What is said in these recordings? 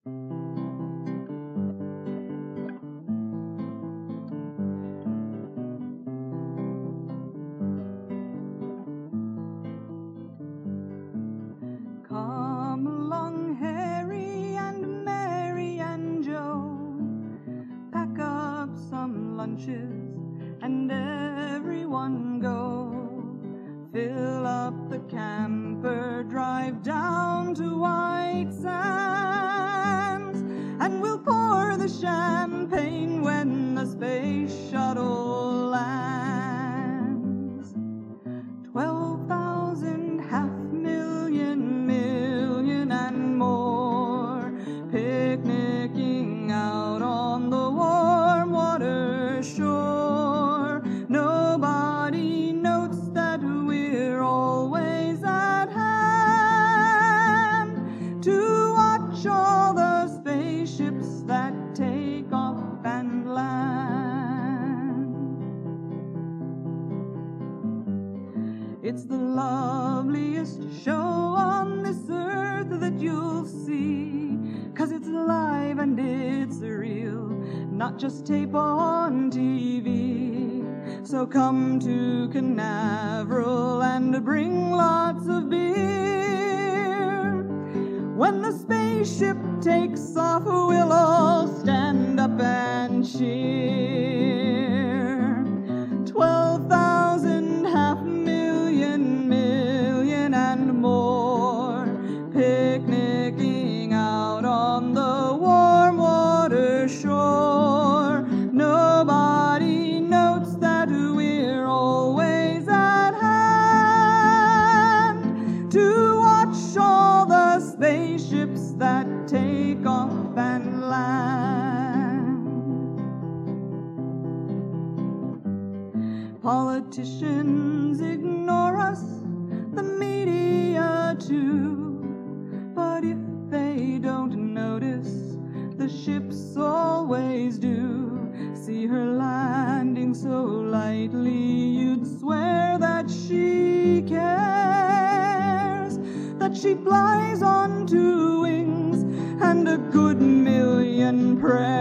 Come along, Harry and Mary and Joe. Pack up some lunches and everyone go. Fill up the camper, drive down to White Sands, and we'll pour the champagne when the space shuttle lands. 12,000, 500,000, million and more, picnicking out on the warm water shore. Nobody notes that we're always at hand to watch all the spaceships that take off and land. It's the loveliest show on this earth that you'll see, 'cause it's live and it's real, not just tape on TV. So come to Canaveral and bring lots of beer. When the spaceship takes off, we'll all stand up and cheer. 12,000, 500,000, million and more, picnicking out on the warm water shore. Nobody notes that we're always at hand to watch all the spaceships that take off and land. Politicians ignore us, the media too, but if they don't notice, the ships always do. See her landing so lightly, you'd swear that she cares, that she flies on two wings and a good million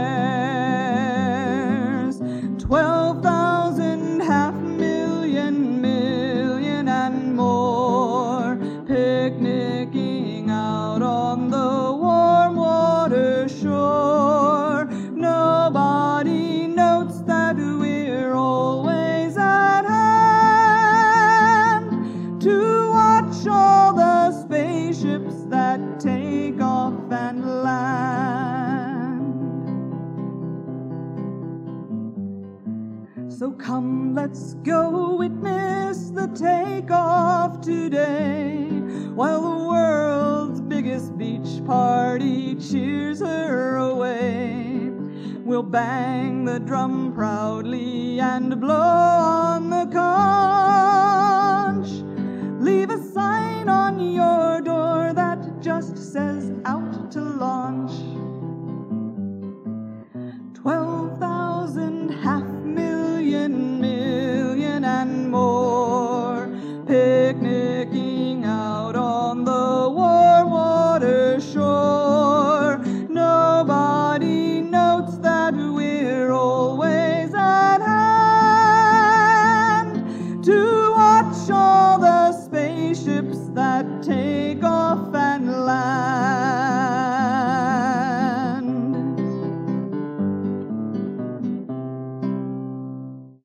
prayers. 12,000, 500,000, million and more, picnicking out on the warm water shore. Nobody notes that we're always at hand to watch all the spaceships that take off and land. So come, let's go witness the takeoff today, while the world's biggest beach party cheers her away. We'll bang the drum proudly and blow on the conch. Leave a sign on your door that just says out